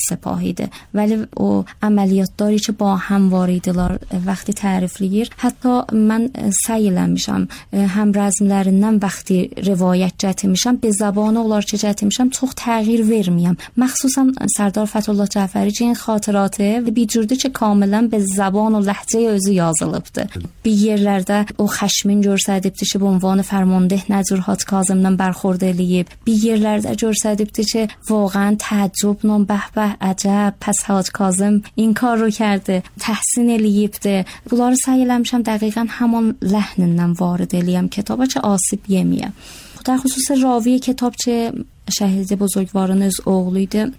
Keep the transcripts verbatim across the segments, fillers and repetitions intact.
سپاهیده، ولی او عملیات داری که با هم واریdilar وقتی tərifləyir. Hətta mən səy eləmişəm həm rəzmlərindən vaxtı rivayət gətirmişəm, be zabanı onlar ki gətirmişəm çox təğyir verməyəm. Məxsusən Sərdar Fətullah Cəfəriçinin xatıratı bir cürdür ki kamilən be zaban و ləhcə özü yazılıbdı. Bir yerlərdə o xəşmin göstəribdi ki, bu ünvanı fərmandeh Nəcurhat Kazımdan bərxurd eləyib. Bir yerlərdə göstəribdi ki, واقعا تعجبla bəh bəh əcəb pəs Hacı Kazım این کار رو کرده، تحسین eləyibdi. Bunları səy eləmişəm dəqiqən həman ləhnindən varid eləyəm kitaba ki asib yeməyəm. در خصوص راوی کتاب که شهید بزرگواران öz oğluydu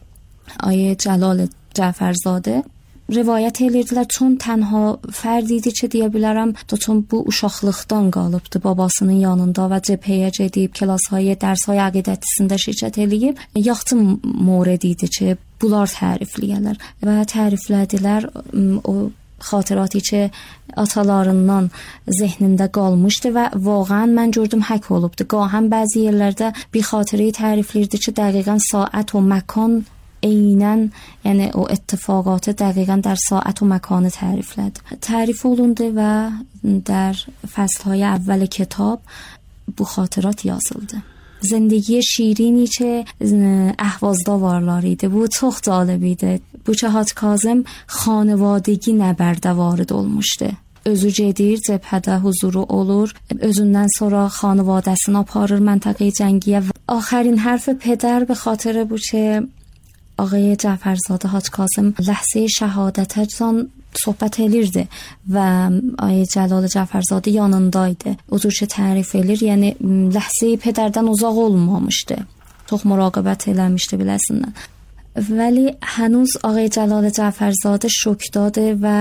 آیه جلال جعفرزاده rivayət edirdilər. Çün tənha fərd idi ki, deyə bilərəm, çün bu uşaqlıqdan qalıbdı babasının yanında və cəbhəyə gedib, klashay, dərshay əqidətisində şirkət eləyib. Yaxşı mورد idi ki, bunlar tərifləyirlər və təriflədilər o xatıratı ki atalarından zehnində qalmışdı və واقعا mən gördüm həkk olubdu. Qahəm bəzi yerlərdə bir xatirəyi tərifləyirdi ki, dəqiqən saat و مکان اینن، یعنی o اتفاقات دقیقاً در ساعت و مکان تعریفلد تعریف olundu و در فصلهای اول کتاب bu خاطرات yazıldı. زندگی شیرینی که اهوازدا varlar idi. Bu çox cəlib idi. Bu ki Hacı Kazım xanavadəgi nəbərdə varid olmuşdu. Özü gedir, cəbhədə huzuru olur. Özündən sonra xanavadəsini aparır məntəqə cəngiyə. آخرین حرف پدر به خاطر bu ki آقای جعفرزاده حاج کاظم لحظه şəhadətəcən söhbət elirdi və آقای Cəlal Cəfərzadə yanındaydı. O cür ki tərif elir, yəni ləhzəyi pədərdən uzaq olmamışdı. Çox muraqabət eləmişdi biləsindən. Vəli hənuz آقای Cəlal Cəfərzadə şokdadı və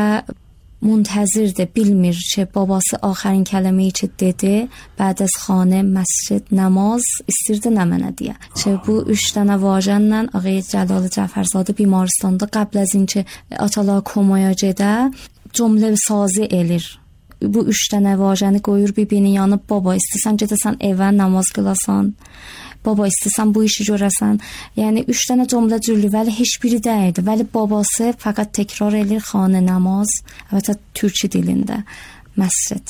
منتظرده، bilmir که babası آخرین kəlməyi ki dedi بعد از خانه مسجد نماز istirdi nə mənə deyə. Ki bu üç dənə vacənlə آقای Cəlal Cəfərzadə بیمارستanda qəbl az اینکه atalar komaya gedə cümlə sazı elir. Bu üç dənə vacəni qoyur bir-birinin yanı, baba istəsən gedəsən evə namaz qılasan, baba istəsən bu işi görəsən. Yəni üç dənə cümlə cürlü, vəli heç biri deyildi. Vəli babası faqat təkrar edir xanə namaz, əlbəttə türkçe dilində məscid.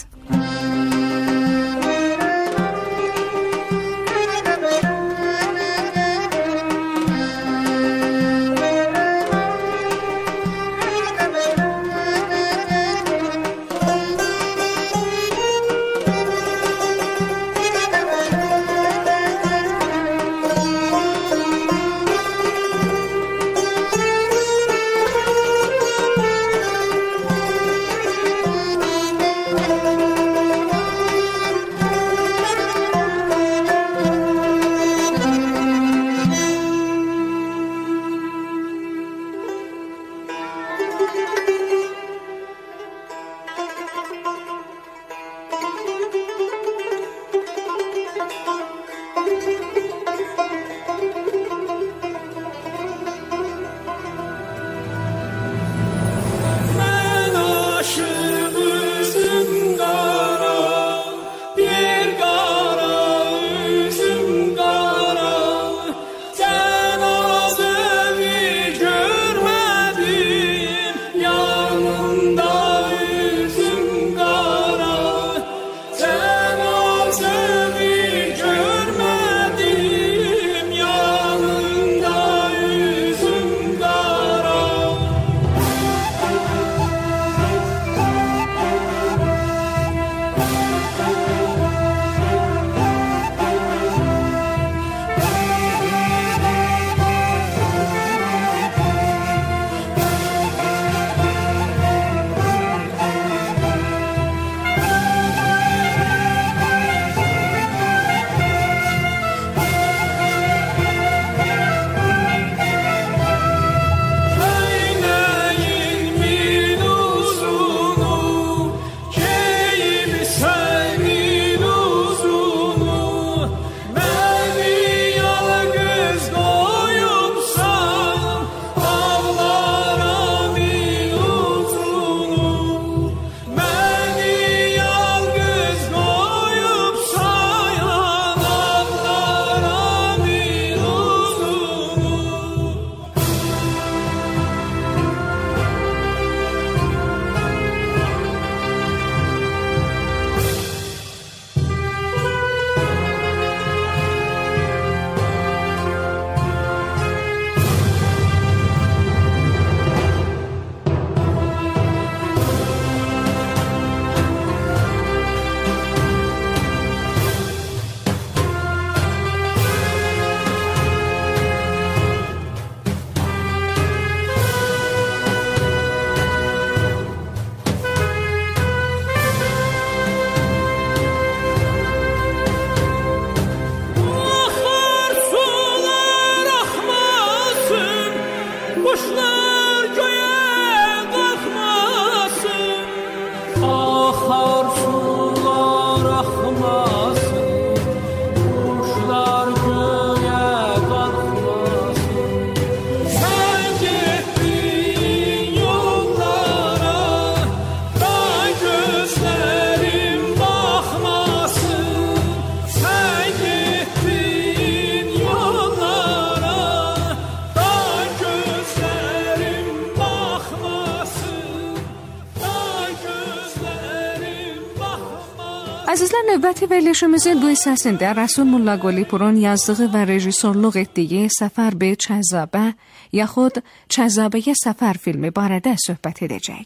Kuşlar göğe kalkmasın, ahar sular akmasın. Kuşlar göğe kalkmasın. Sen gittin yollara, da gözlerim bakmasın. Sen gittin yollara, da gözlerim bakmasın. Da gözlerim bakmasın. Əzizlər, növbəti verilişimizin bu hissəsində Rəsul Molla Qulipurun yazdığı və rejissorluq etdiyi Səfər be Çəzzabə yaxud Çəzzabəyə Səfər filmi barədə söhbət edəcək.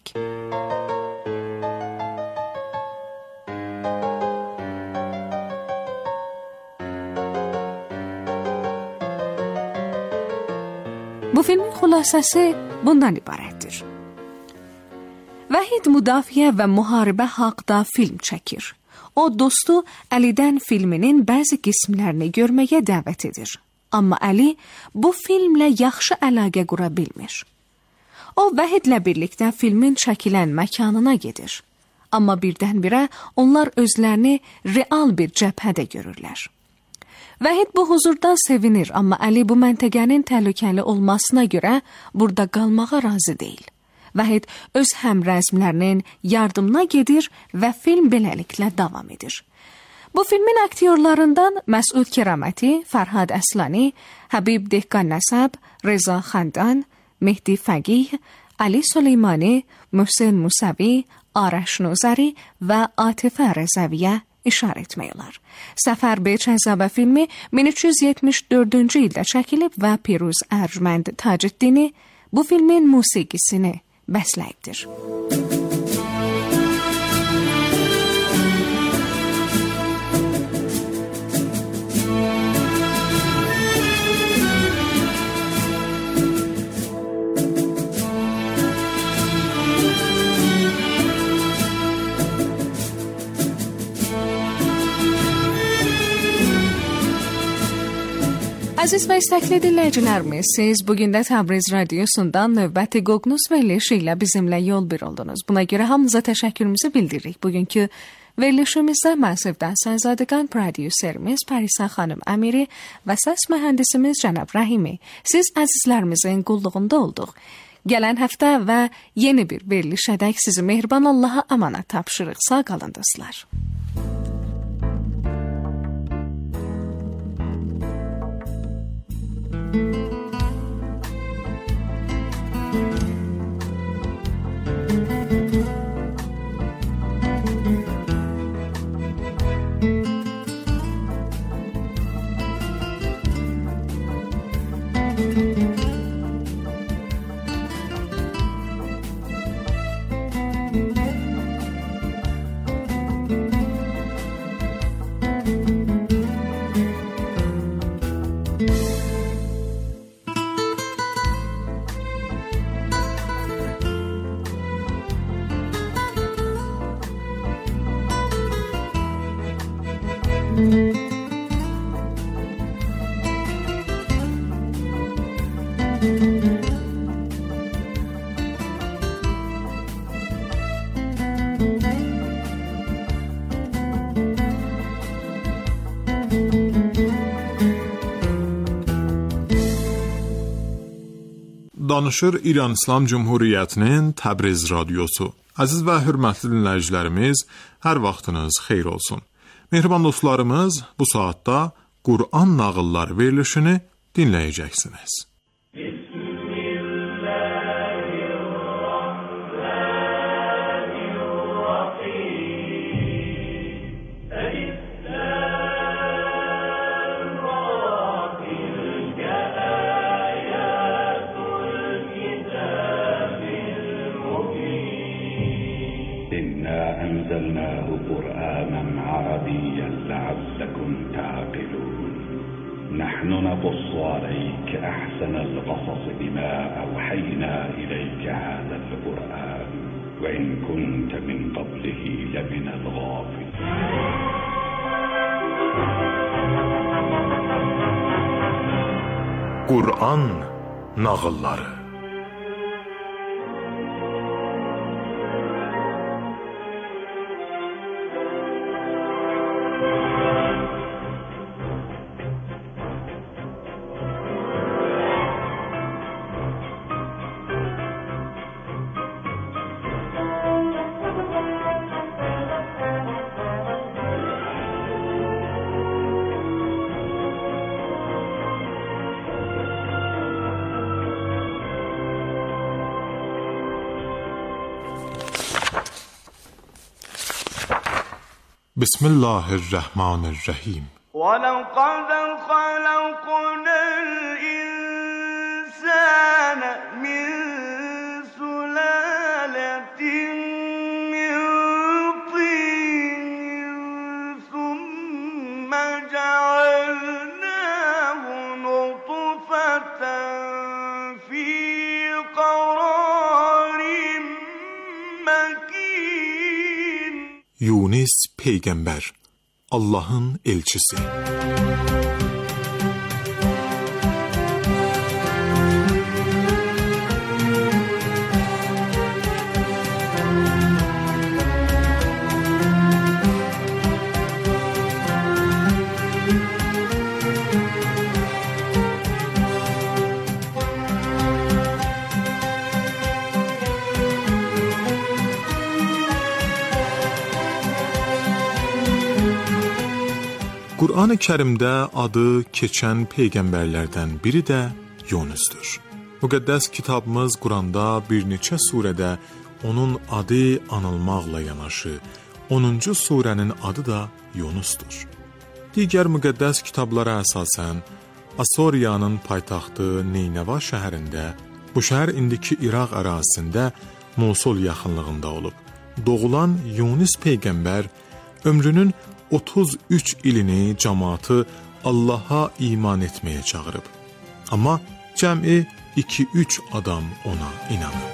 Bu filmin xülasəsi bundan ibarətdir. Vahid müdafiə və müharibə haqda film çəkir. O dostu Əlidən filminin bəzi qismlərini görməyə dəvət edir. Amma Əli bu filmlə yaxşı əlaqə qura bilmir. O Vahidlə birlikdə filmin çəkilən məkanına gedir. Amma birdən-birə onlar özlərini real bir cəbhədə görürlər. Vahid bu huzurdan sevinir, amma Əli bu məntəqənin təhlükəli olmasına görə burada qalmağa razı deyil. Vahid öz həmrəzmlərinin yardımına gedir və film beləliklə davam edir. Bu filmin aktyorlarından Məsud Keraməti, Fərhad Əslani, Habib Dehqan Nəsəb, Reza Xandan, Mehdi Fəqih, Ali Süleymani, Möhsen Musəvi, Araş Nozari və Atifə Rəzəviyə işarə etmək olar. Səfər be Çəzzabə filmi min üç yüz yetmiş dördüncü ildə çəkilib və Piruz Ərcmənd Taceddini bu filmin musiqisini bəsləyibdir. Əziz və istəkli dinləyicilərimiz, siz bugün də Təbriz Radiosundan növbəti Qoqnus verilişi ilə bizimlə yol bir oldunuz. Buna görə hamınıza təşəkkürümüzü bildiririk. Bugünkü verilişimizdə Məsivdən Sənzadəqan, prodüserimiz Pərisə xanım Əmiri və səs mühəndisimiz Cənab Rəhimi. Siz əzizlərimizin qulluğunda olduq. Gələn həftə və yeni bir verilişədək sizi mehriban Allaha əmanət tapşırıq. Sağ qalın dostlar. Danışır İran İslam Cumhuriyyətinin Təbriz Radiosu. Əziz və hörmətli dinləyicilərimiz, hər vaxtınız xeyir olsun. Mehriban dostlarımız, bu saatda Qur'an nağılları verilişini dinləyəcəksiniz. أنزلناه قرآنا عربيا لعلكم تعقلون نحن نقص عليك أحسن القصص بما أوحينا إليك هذا القرآن وإن كنت من قبله لمن الغافلين. Qur'an nağılları. Bismillahirrahmanirrahim. وَلَقَدْ خَلَقْنَا الْإِنسَانَ مِنْ سُلَالَةٍ مِنْ طِينٍ ثُمَّ جَعَلْنَاهُ نُطْفَةً فِي قَرَارٍ مَكِينٍ. Yunus peygamber, Allah'ın elçisi. Qur'an-ı Kərimdə adı keçən peyğəmbərlərdən biri də Yunusdur. Müqəddəs kitabımız Quranda bir neçə surədə onun adı anılmaqla yanaşı, onuncu surənin adı da Yunusdur. Digər müqəddəs kitablara əsasən, Asoriyanın paytaxtı Neynəva şəhərində, bu şəhər indiki İraq ərazisində Mosul yaxınlığında olub. Doğulan Yunus peyğəmbər ömrünün otuz üç ilini cəmaatı Allaha iman etməyə çağırıb. Amma cəmi iki üç adam ona inanıb.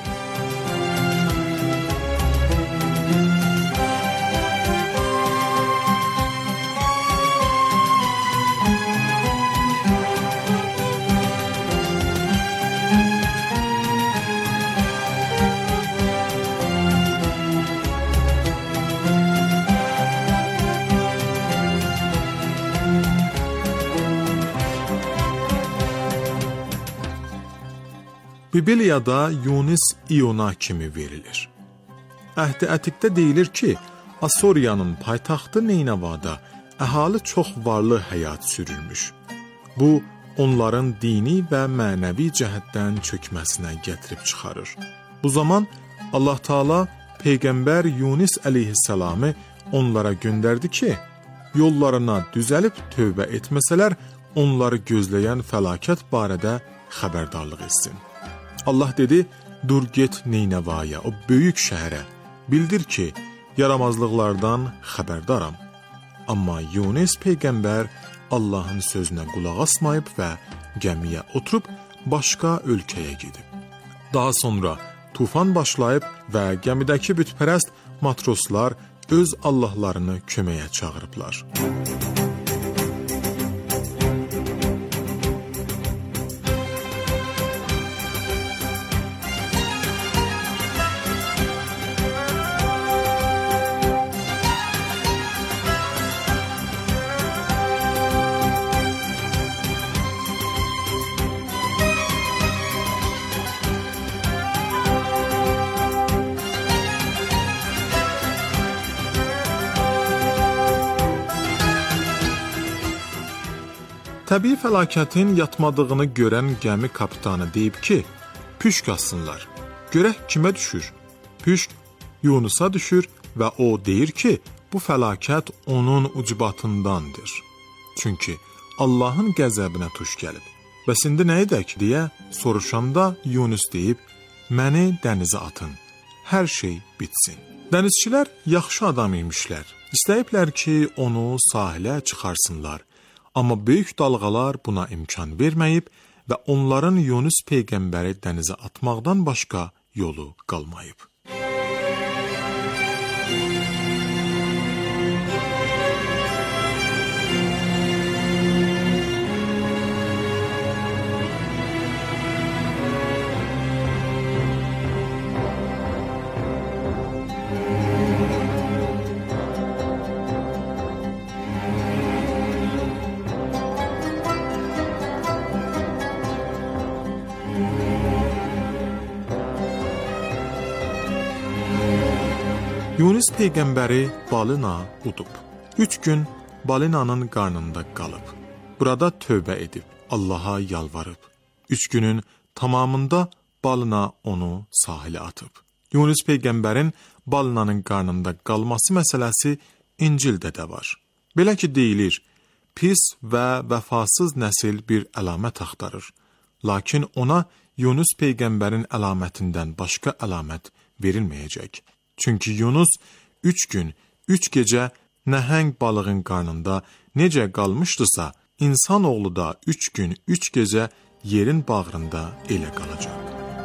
Bibliyada Yunus İona kimi verilir. Əhd-i Ətiqdə deyilir ki, Asoriyanın paytaxtı Neynəvada əhali çox varlı həyat sürürmüş. Bu, onların dini və mənəvi cəhətdən çökməsinə gətirib çıxarır. Bu zaman Allah Taala Peyğəmbər Yunus əleyhissalamı onlara göndərdi ki, yollarına düzəlib tövbə etməsələr, onları gözləyən fəlakət barədə xəbərdarlıq etsin. Allah dedi, dur get Neynəvaya, o böyük şəhərə, bildir ki, yaramazlıqlardan xəbərdaram. Amma Yunus peyğəmbər Allahın sözünə qulaq asmayıb və gəmiyə oturub başqa ölkəyə gedib. Daha sonra tufan başlayıb və gəmidəki bütpərəst matroslar öz allahlarını köməyə çağırıblar. Təbii fəlakətin yatmadığını görən gəmi kapitanı deyib ki, püşk assınlar. Görək kimə düşür? Püşk Yunusa düşür və o deyir ki, bu fəlakət onun ucbatındandır. Çünki Allahın qəzəbinə tuş gəlib. Bəs indi nə edək deyə soruşanda Yunus deyib, məni dənizə atın, hər şey bitsin. Dənizçilər yaxşı adam imişlər. İstəyiblər ki, onu sahilə çıxarsınlar. Amma böyük dalğalar buna imkan verməyib və onların Yunus peyğəmbəri dənizə atmaqdan başqa yolu qalmayıb. Yunus peyğəmbəri balina udub. Üç gün balinanın qarnında qalıb. Burada tövbə edib, Allaha yalvarıb. Üç günün tamamında balina onu sahilə atıb. Yunus peyğəmbərin balinanın qarnında qalması məsələsi İncildə də var. Belə ki deyilir, pis və vəfasız nəsil bir əlamət axtarır. Lakin ona Yunus peyğəmbərin əlamətindən başqa əlamət verilməyəcək. Çünki Yunus üç gün, üç gecə nəhəng balığın qarnında necə qalmışdısa, insanoğlu da üç gün, üç gecə yerin bağrında elə qalacaq.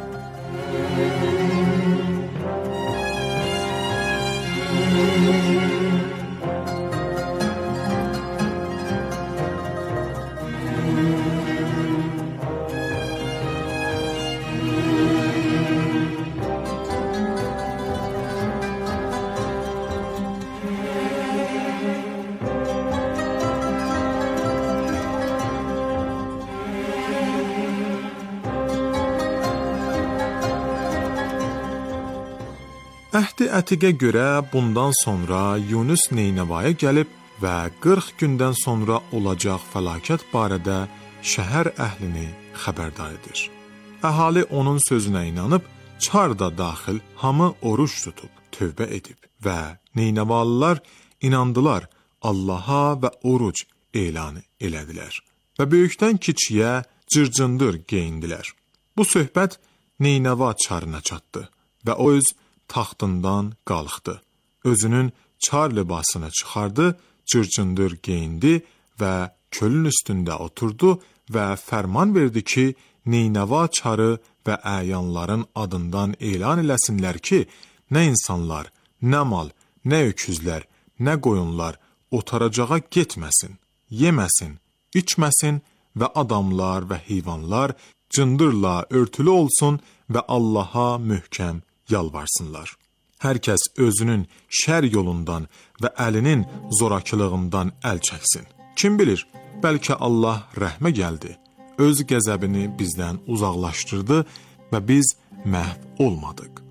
Əhd-i Ətiqə görə bundan sonra Yunus Neynəvaya gəlib və qırx gündən sonra olacaq fəlakət barədə şəhər əhlini xəbərdar edir. Əhali onun sözünə inanıb, çar da daxil hamı oruç tutub, tövbə edib və Neynəvalılar inandılar, Allaha və oruc elan elədilər və böyükdən kiçiyə cırcındır geyindilər. Bu söhbət Neynəva çarına çatdı və o öz taxtından qalxdı. Özünün çar libasını çıxardı, cırcındır geyindi və kölün üstündə oturdu və fərman verdi ki, Neynəva çarı və əyanların adından elan eləsinlər ki, nə insanlar, nə mal, nə öküzlər, nə qoyunlar otaracağa getməsin, yeməsin, içməsin və adamlar və heyvanlar cındırla örtülü olsun və Allaha möhkəm yalvarsınlar. Hər kəs özünün şər yolundan və əlinin zorakılığından əl çəksin. Kim bilir, bəlkə Allah rəhmə gəldi, öz qəzəbini bizdən uzaqlaşdırdı və biz məhv olmadıq.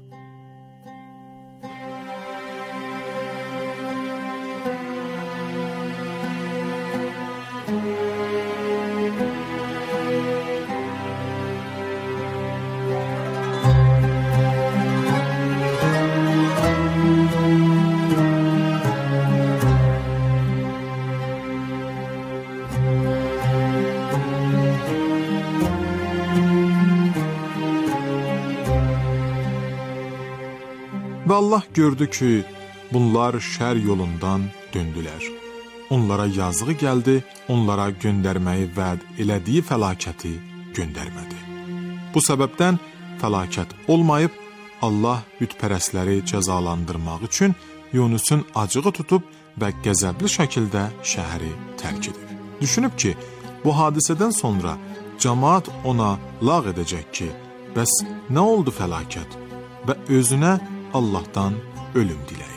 Və Allah gördü ki, bunlar şər yolundan döndülər. Onlara yazığı gəldi, onlara göndərməyi vəd elədiyi fəlakəti göndərmədi. Bu səbəbdən fəlakət olmayıb, Allah bütpərəsləri cəzalandırmaq üçün Yunusun acığı tutub və qəzəbli şəkildə şəhəri tərk edib. Düşünüb ki, bu hadisədən sonra cəmaat ona lağ edəcək ki, bəs nə oldu fəlakət və özünə Allahdan ölüm diləyib.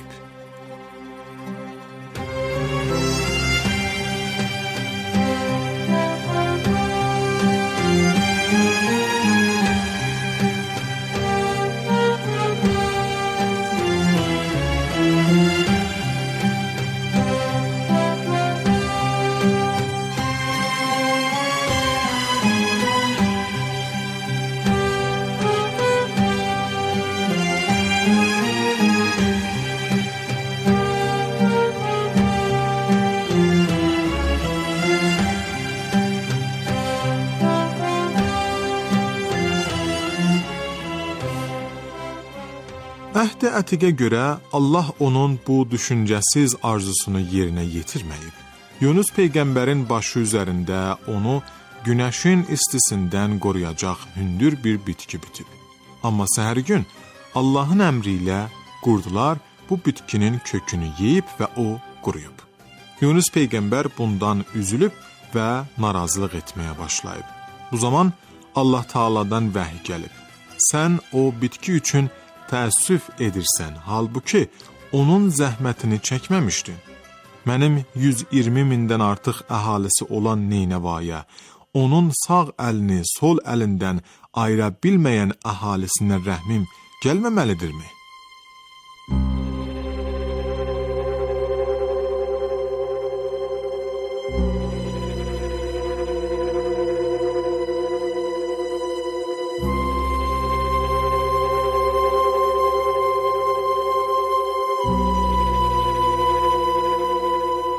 Əhd-i Ətiqə görə Allah onun bu düşüncəsiz arzusunu yerinə yetirməyib. Yunus peyğəmbərin başı üzərində onu günəşin istisindən qoruyacaq hündür bir bitki bitib. Amma səhər gün Allahın əmri ilə qurdular bu bitkinin kökünü yeyib və o quruyub. Yunus peyğəmbər bundan üzülüb və narazılıq etməyə başlayıb. Bu zaman Allah Taala'dan vəhy gəlib. Sən o bitki üçün təəssüf edirsən, halbuki onun zəhmətini çəkməmişdin. Mənim yüz iyirmi mindən artıq əhalisi olan Neynəvaya, onun sağ əlini sol əlindən ayıra bilməyən əhalisinə rəhmim gəlməməlidirmi?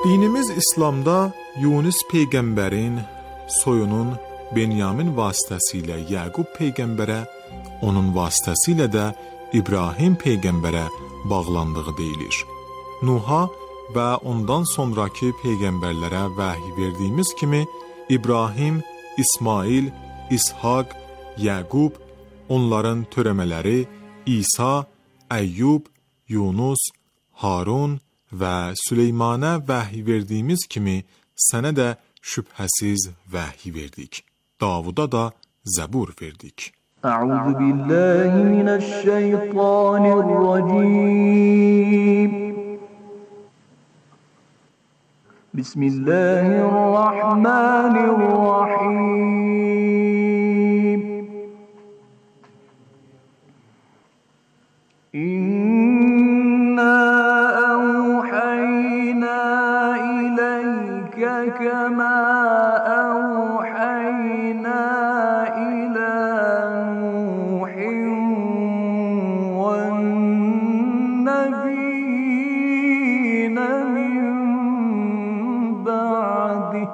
Dinimiz İslamda Yunus peyğəmbərin soyunun Benyamin vasitəsilə Yaqub peyğəmbərə, onun vasitəsilə də İbrahim peyğəmbərə bağlandığı deyilir. Nuha və ondan sonraki peyğəmbərlərə vəhy verdiyimiz kimi İbrahim, İsmail, İshaq, Yaqub, onların törəmələri İsa, Əyyub, Yunus, Harun və Süleymanə vəhy verdiyimiz kimi sənə də şübhəsiz vəhy verdik. Davuda da Zəbur verdik. Əuzu billahi mineşşeytanirracim. Bismillahirrahmanirrahim. İnna awhayna ileyke kema awhayna ila Nuhin ven nebiyyine min ba'dih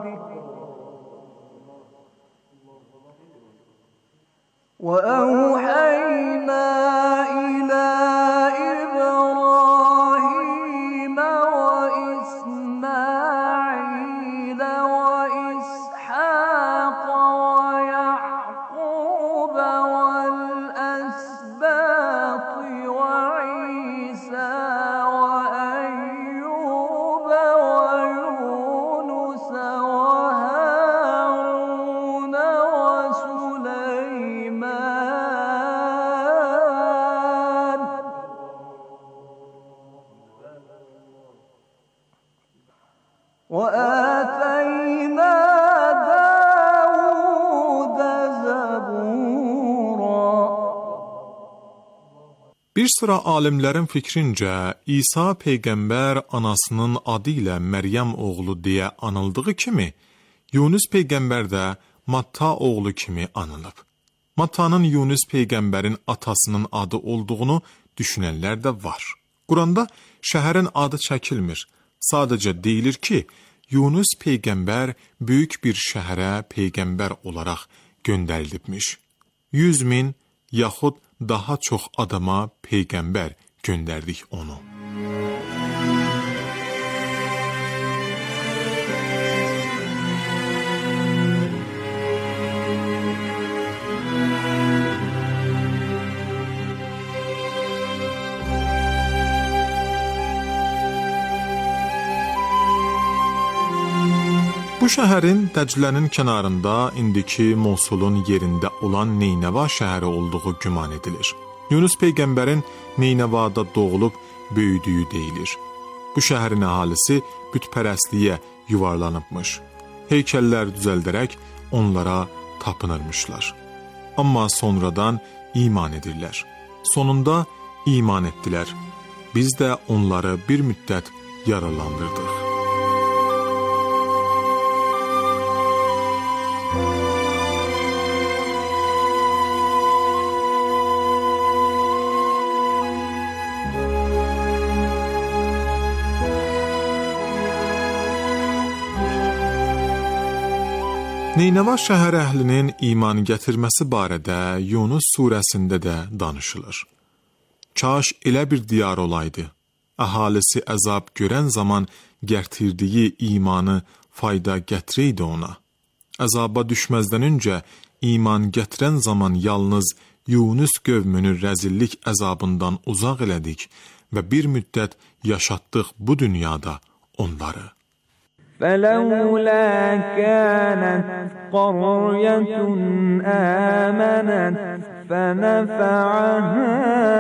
ve awhayna ila وآتينا داود زبورا. Bir sıra alimlərin fikrincə, İsa peyğəmbər anasının adı ilə Məryəm oğlu deyə anıldığı kimi, Yunus peyğəmbər də Matta oğlu kimi anılıb. Mattanın Yunus peyğəmbərin atasının adı olduğunu düşünənlər də var. Quranda şəhərin adı çəkilmir. Sadəcə deyilir ki, Yunus peyğəmbər böyük bir şəhərə peyğəmbər olaraq göndərilibmiş. yüz min yaxud daha çox adama peyğəmbər göndərdik onu. Bu şəhərin Dəclənin kənarında, indiki Mosulun yerində olan Neynəva şəhəri olduğu güman edilir. Yunus peyğəmbərin Neynəvada doğulub böyüdüyü deyilir. Bu şəhərin əhalisi bütpərəstliyə yuvarlanıbmış. Heykəllər düzəldərək onlara tapınırmışlar. Amma sonradan iman edirlər. Sonunda iman etdilər. Biz də onları bir müddət yaralandırdıq. Neynəva şəhər əhlinin iman gətirməsi barədə Yunus surəsində də danışılır. Kaş elə bir diyar olaydı, əhalisi əzab görən zaman gətirdiyi imanı fayda gətirəydi ona. Əzaba düşməzdən öncə iman gətirən zaman yalnız Yunus qövmünü rəzillik əzabından uzaq elədik və bir müddət yaşatdıq bu dünyada onları. فلولا كانت قرية آمنت فنفعها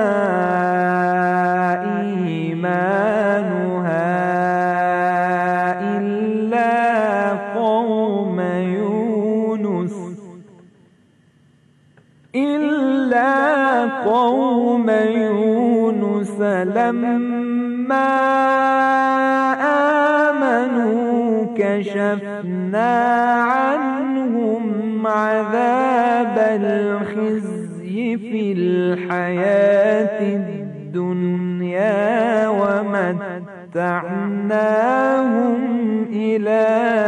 إيمانها إلا قوم يونس إلا قوم يونس لما كشفنا عنهم عذاب الخزي في الحياة الدنيا ومتعناهم فمتعناهم إلى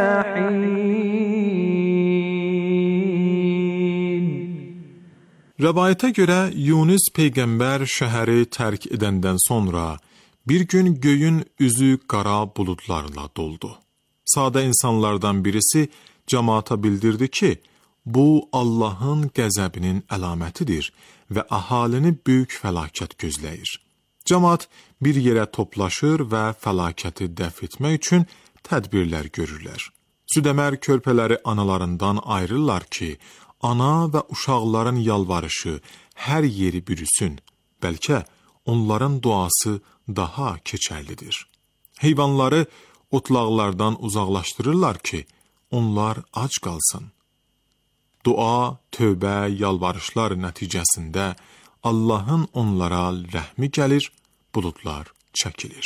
حين. Rəvayətə görə Yunus peyğəmbər şəhəri tərk edəndən sonra bir gün göyün üzü qara buludlarla doldu. Sadə insanlardan birisi cəmaata bildirdi ki, bu Allahın qəzəbinin əlamətidir və əhalini böyük fəlakət gözləyir. Cəmaat bir yerə toplaşır və fəlakəti dəf etmək üçün tədbirlər görürlər. Südəmər körpələri analarından ayrırlar ki, ana və uşaqların yalvarışı hər yeri bürüsün, bəlkə onların duası daha keçərlidir. Heyvanları otlaqlardan uzaqlaşdırırlar ki, onlar ac qalsın. Dua, tövbə, yalvarışlar nəticəsində Allahın onlara rəhmi gəlir, buludlar çəkilir.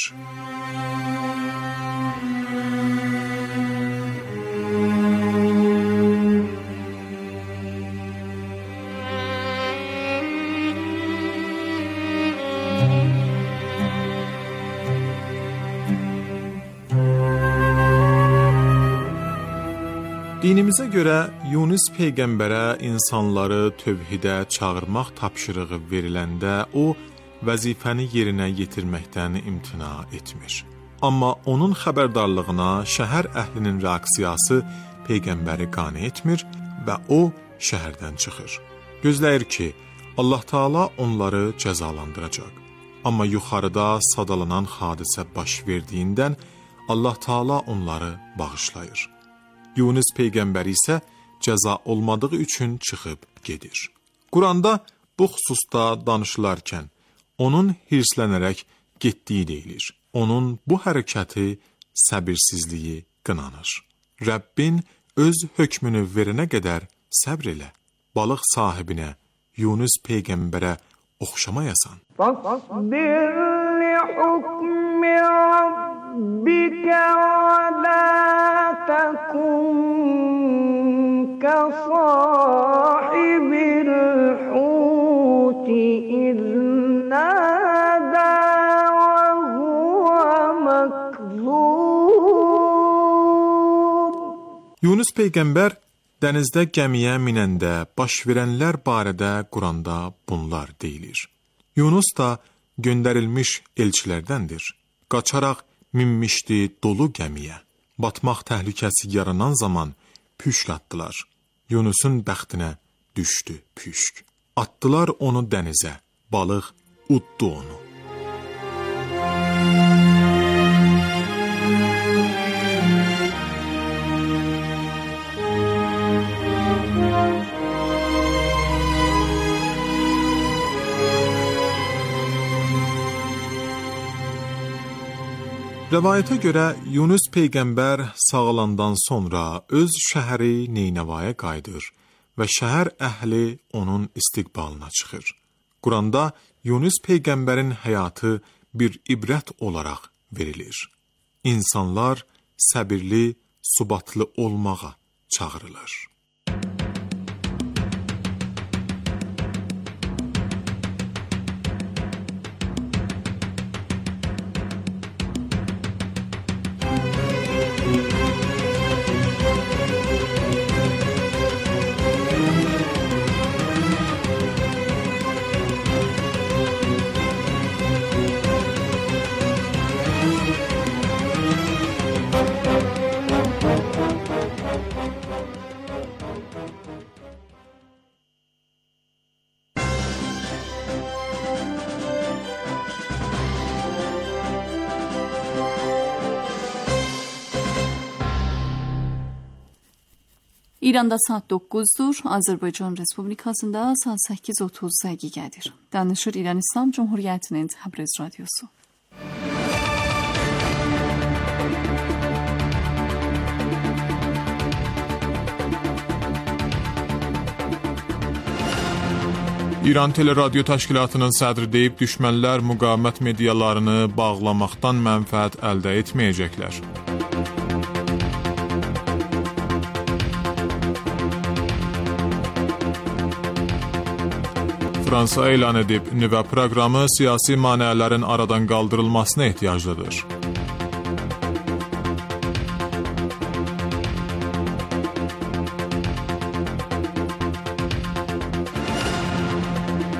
Dinimizə görə Yunus peyğəmbərə insanları tövhidə çağırmaq tapşırığı veriləndə o, vəzifəni yerinə yetirməkdən imtina etmir. Amma onun xəbərdarlığına şəhər əhlinin reaksiyası peyğəmbəri qane etmir və o şəhərdən çıxır. Gözləyir ki, Allah Taala onları cəzalandıracaq. Amma yuxarıda sadalanan hadisə baş verdiyindən Allah Taala onları bağışlayır. Yunus peyğəmbəri isə cəza olmadığı üçün çıxıb gedir. Quranda bu xüsusda danışılarkən onun hirslənərək getdiyi deyilir. Onun bu hərəkəti səbirsizliyi qınanır. Rəbbin öz hökmünü verənə qədər səbr elə. Balıq sahibinə, Yunus peyğəmbərə oxşamayasan. فاصبر لحكم ربك ولا تكن كصاحب الحوت إذ نادى وهو مكظوم. Yunus peyğəmbər dənizdə gəmiyə minəndə baş verənlər barədə Quranda bunlar deyilir. Yunus da göndərilmiş elçilərdəndir. Qaçaraq minmişdi dolu gəmiyə. Batmaq təhlükəsi yaranan zaman püşk atdılar. Yunusun bəxtinə düşdü püşk. Atdılar onu dənizə. Balıq uddu onu. Rəvayətə görə Yunus peyğəmbər sağalandan sonra öz şəhəri Neynəvaya qayıdır və şəhər əhli onun istiqbalına çıxır. Quranda Yunus peyğəmbərin həyatı bir ibrət olaraq verilir. İnsanlar səbirli, subatlı olmağa çağırılır. İranda saat doqquzdur, Azərbaycan Respublikasında saat səkkiz otuz dəqiqədir. Danışır İran İslam Cumhuriyyətinin Təbriz Radyosu. İran Teleradyo Təşkilatının sədri deyib düşmənlər müqavimət medialarını bağlamaqdan mənfəət əldə etməyəcəklər. Fransa elan edib, nüvə proqramı siyasi maneələrin aradan qaldırılmasına ehtiyaclıdır.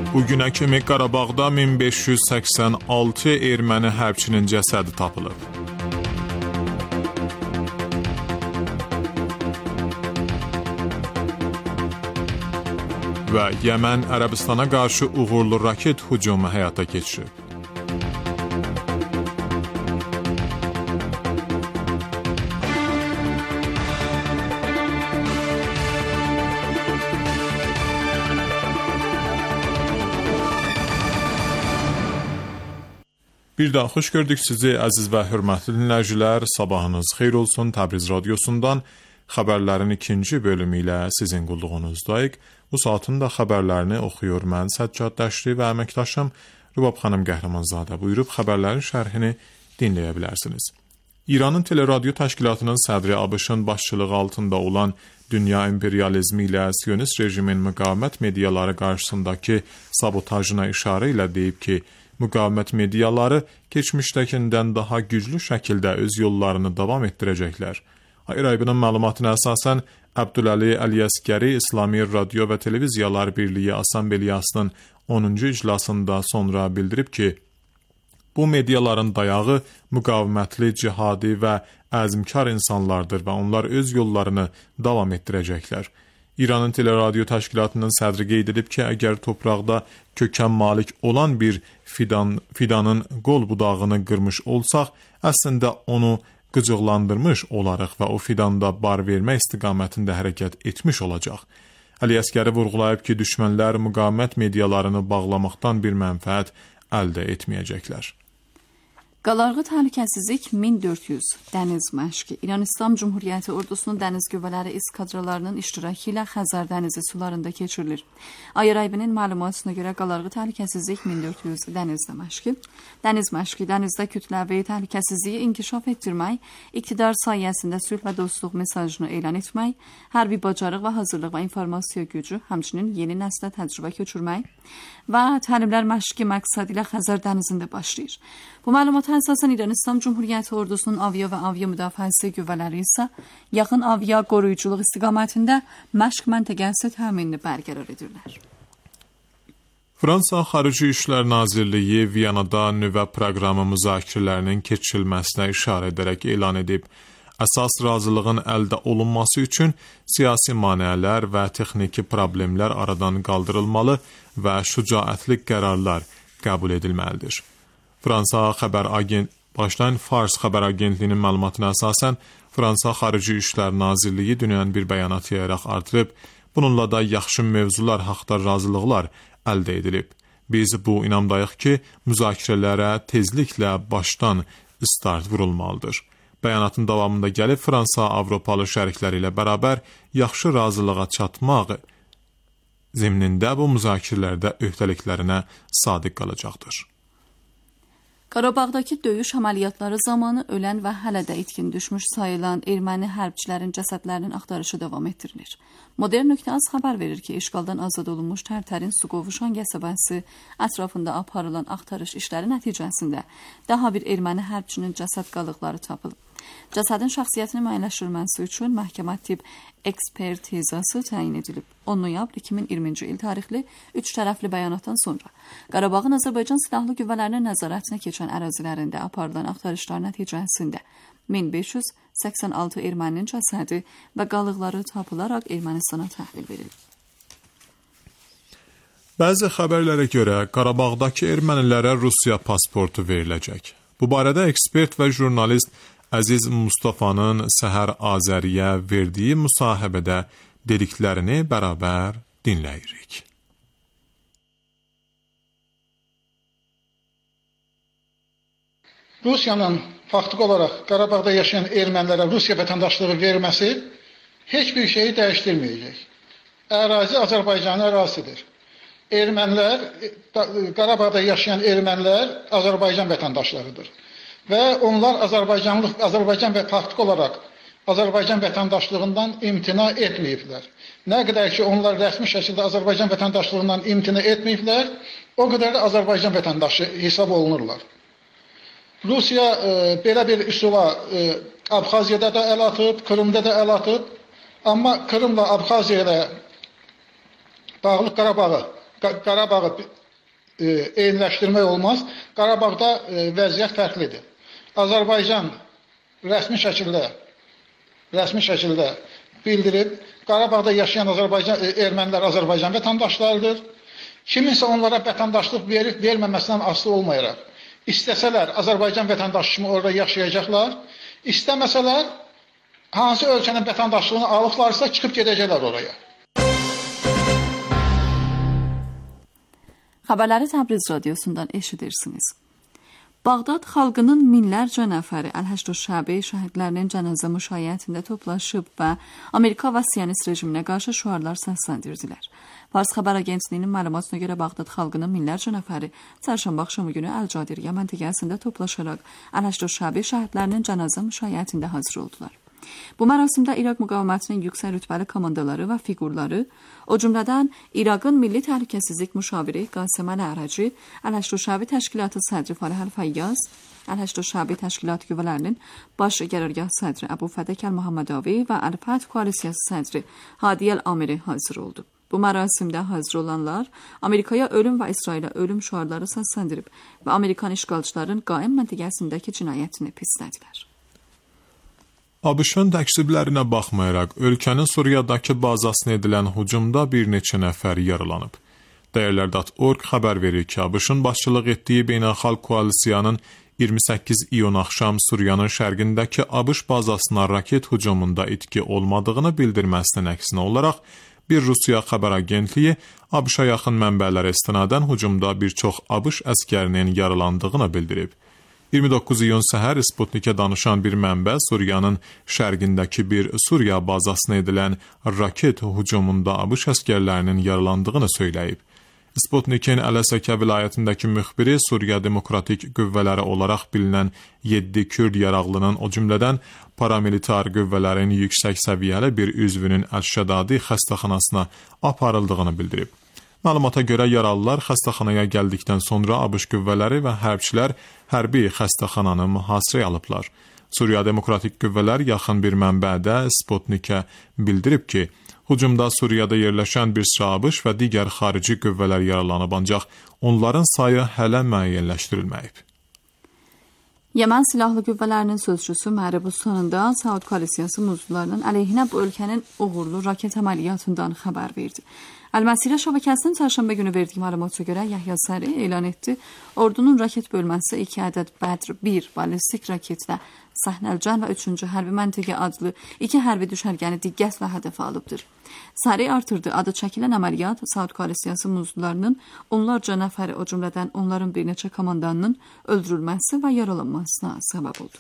Bugünə kimi Qarabağda min beş yüz səksən altı erməni hərbçinin cəsədi tapılıb. Və Yəmən Ərəbistana qarşı uğurlu raket hücumu həyata keçirib. Bir daha xoş gördük sizi əziz və hörmətli dinləyicilər. Sabahınız xeyir olsun. Təbriz radiosundan xəbərlərin ikinci bölümü ilə sizin qulluğunuzdayıq. Bu saatin də xəbərlərini oxuyur mən Səccad Dəşri və əməkdaşım Rübab xanım Qəhrəmanzadə. Buyurub xəbərlərin şərhini dinləyə bilərsiniz. İranın Teleradyo Təşkilatının sədri ABŞ-ın başçılığı altında olan dünya imperializmi ilə Siyonist rejimin müqavimət mediaları qarşısındakı sabotajına işarə ilə deyib ki, müqavimət mediaları keçmişdəkindən daha güclü şəkildə öz yollarını davam etdirəcəklər. Ayrı-ayrının məlumatına əsasən, Əbdüləli Əliyəskəri İslami Radio və Televiziyalar Birliyi Assambleyasının onuncu iclasında sonra bildirib ki, bu mediaların dayağı müqavimətli, cihadi və əzmkar insanlardır və onlar öz yollarını davam etdirəcəklər. İranın Teleradyo Təşkilatının sədri qeyd edib ki, əgər topraqda kökən malik olan bir fidan, fidanın qol budağını qırmış olsaq, əslində onu qıcıqlandırmış olarıq və o fidanda bar vermə istiqamətində hərəkət etmiş olacaq. Əliyəskəri vurğulayıb ki, düşmənlər müqavimət medialarını bağlamaqdan bir mənfəət əldə etməyəcəklər. Qalarğı təhlükəsizlik min dörd yüz dəniz məşqi İran İslam Cumhuriyyəti ordusunun dəniz qüvvələri eskadralarının iştirakı ilə Xəzər dənizi sularında keçirilir. Ayraybinin məlumatına görə qalarğı təhlükəsizlik min dörd yüz dənizdə məşqi. Dəniz məşqi dənizdə kütləvi təhlükəsizliyi inkişaf etdirmək, iqtidar sayəsində sülh və dostluq mesajını elan etmək, hərbi bacarıq və hazırlıq və informasiya gücü, həmçinin yeni nəslə təcrübə köçürmək və təlimlər məşqi məqsədi ilə Xəzər dənizində başlayır. Bu məlumata əsasən İran İslam Cumhuriyyəti ordusunun avia və avia müdafiəsi qüvvələri isə yaxın avia qoruyuculuq istiqamətində məşq məntəqəsi təminini bərqərar edirlər. Fransa Xarici İşlər Nazirliyi Viyanada nüvə proqramı müzakirələrinin keçirilməsinə işarə edərək elan edib, əsas razılığın əldə olunması üçün siyasi maneələr və texniki problemlər aradan qaldırılmalı və şücaətli qərarlar qəbul edilməlidir. Fransa xəbər agent başlayan Fars xəbər agentliyinin məlumatına əsasən Fransa Xarici İşlər Nazirliyi dünən bir bəyanat yayaraq artırıb, bununla da yaxşı mövzular haqqında razılıqlar əldə edilib. Biz bu inamdayıq ki, müzakirələrə tezliklə başdan start vurulmalıdır. Bəyanatın davamında gəlib Fransa Avropalı şərikləri ilə bərabər yaxşı razılığa çatmaq zəminində bu müzakirələrdə öhdəliklərinə sadiq qalacaqdır. Qarabağdakı döyüş əməliyyatları zamanı ölən və hələ də itkin düşmüş sayılan erməni hərbçilərin cəsədlərinin axtarışı davam etdirilir. Modern nöqtə.az xəbər verir ki, işğaldan azad olunmuş Tərtərin Suqovuşan qəsəbəsi ətrafında aparılan axtarış işləri nəticəsində daha bir erməni hərbçinin cəsəd qalıqları tapılıb. Cəsədin şəxsiyyətini müəyyənləşdirilməsi üçün məhkəmə tibb ekspertizası təyin edilib. on noyabr iki min iyirminci il tarixli üç tərəfli bəyanatdan sonra Qarabağın Azərbaycan Silahlı Qüvvələrinin nəzarətinə keçən ərazilərində aparılan axtarışlar nəticəsində min beş yüz səksən altı erməninin cəsədi və qalıqları tapılaraq Ermənistana təhvil verilib. Bəzi xəbərlərə görə Qarabağdakı ermənilərə Rusiya pasportu veriləcək. Bu barədə ekspert və jurnalist Əziz Mustafanın Səhər Azəriyə verdiyi müsahibədə dediklərini bərabər dinləyirik. Rusiyanın faktiki olaraq Qarabağda yaşayan ermənilərə Rusiya vətəndaşlığı verməsi heç bir şeyi dəyişdirməyəcək. Ərazi Azərbaycanın ərazisidir. Ermənilər, Qarabağda yaşayan ermənilər Azərbaycan vətəndaşlarıdır. Və onlar Azərbaycanlıq, Azərbaycan və faktiki olaraq Azərbaycan vətəndaşlığından imtina etməyiblər. Nə qədər ki, onlar rəsmi şəkildə Azərbaycan vətəndaşlığından imtina etməyiblər, o qədər də Azərbaycan vətəndaşı hesab olunurlar. Rusiya e, belə bir üsula e, Abxaziyada da əl atıb, Krımda da əl atıb, amma Krımla Abxaziya ilə bağlı Qarabağı, Qarabağı e, eyniləşdirmək olmaz. Qarabağda e, vəziyyət fərqlidir. Azərbaycan rəsmi şəkildə rəsmi şəkildə bildirib, Qarabağda yaşayan Azərbaycan e, ermənilər Azərbaycan vətəndaşlarıdır. Kiminsə onlara vətəndaşlıq verib verməməsindən asılı olmayaraq, istəsələr Azərbaycan vətəndaşı kimi orada yaşayacaqlar, istəməsələr hansı ölkənin vətəndaşlığını alıblarsa çıxıb gedəcəklər oraya. Xəbərləri Təbriz radiosundan eşidirsiniz. Bağdad xalqının minlərcə nəfəri Əl-Həşd-ül-Şəbi şəhidlərinin cənazə müşayiətində toplaşıb və Amerika və Siyonist rejiminə qarşı şüarlar səsləndirdilər. Fars xəbər agentliyinin məlumatına görə Bağdad xalqının minlərcə nəfəri çərşənbə axşamı günü Əl-Cadiriyyə məntəqəsində toplaşaraq Əl-Həşd-ül-Şəbi şəhidlərinin cənazə müşayiətində hazır oldular. Bu mərasimdə İraq müqavimətinin yüksək rütbəli komandaları və fiqurları, o cümlədən İraqın Milli Təhlükəsizlik Müşaviri Qasım Əl-Ərəci, Əl-Həşd-ül-Şəbi təşkilatı sədri Falih Əl-Fəyyaz, Əl-Həşd-ül-Şəbi təşkilatı qüvvələrinin baş qərargah sədri Əbu Fədək Əl-Muhammədavi və Əl-Fəth koalisiyası sədri Hadi Əl-Amiri hazır oldu. Bu mərasimdə hazır olanlar Amerikaya ölüm və İsrailə ölüm şüarları səsləndirib və Amerikan işğalçıların qaim məntəqəsindəki cinayətini pislədilər. ABŞ-ın təksiblərinə baxmayaraq, ölkənin Suriyadakı bazasına edilən hücumda bir neçə nəfər yaralanıb. Dəyərlər nöqtə org xəbər verir ki, ABŞ-ın başçılıq etdiyi beynəlxalq koalisiyanın iyirmi səkkiz iyun axşam Suriyanın şərqindəki ABŞ bazasına raket hücumunda itki olmadığını bildirməsinin əksinə olaraq, bir Rusiya xəbər agentliyi ABŞ-a yaxın mənbələrə istinadən hücumda bir çox ABŞ əskərinin yaralandığını bildirib. iyirmi doqquz iyun səhər Sputnikə danışan bir mənbə Suriyanın şərqindəki bir Suriya bazasına edilən raket hücumunda ABŞ əskərlərinin yaralandığını söyləyib. Sputnikin Əl-Əsəkə vilayətindəki müxbiri Suriya Demokratik Qüvvələri olaraq bilinən yeddi Kürd yaraqlının, o cümlədən paramilitar qüvvələrin yüksək səviyyəli bir üzvünün Əl-Şədadi xəstəxanasına aparıldığını bildirib. Məlumata görə yaralılar xəstəxanaya gəldikdən sonra ABŞ qüvvələri və hərbçilər hərbi xəstəxananı mühasirəyə alıblar. Suriya Demokratik Qüvvələr yaxın bir mənbədə Sputnikə bildirib ki, hücumda Suriyada yerləşən bir sıra ABŞ və digər xarici qüvvələr yaralanıb, ancaq onların sayı hələ müəyyənləşdirilməyib. Yemen Silahlı Qüvvələrinin sözcüsü Mərib Ustanında Saud koalisiyası muzlularının əleyhinə bu ölkənin uğurlu raket əməliyyatından xəbər verdi. Əl-Məsirə şəbəkəsinin çərşənbə günü verdiyi məlumata görə Yahya Səri elan etdi, ordunun raket bölməsi iki ədəd Bədr bir ballistik raketlə Səhnəlcan və üçüncü hərbi məntəqə adlı iki hərbi düşərgəni diqqətlə hədəfə alıbdır. Səri artırdı, adı çəkilən əməliyyat Saud koalisiyası muzlularının onlarca nəfəri, o cümlədən onların bir neçə komandanının öldürülməsi və yaralanmasına səbəb oldu.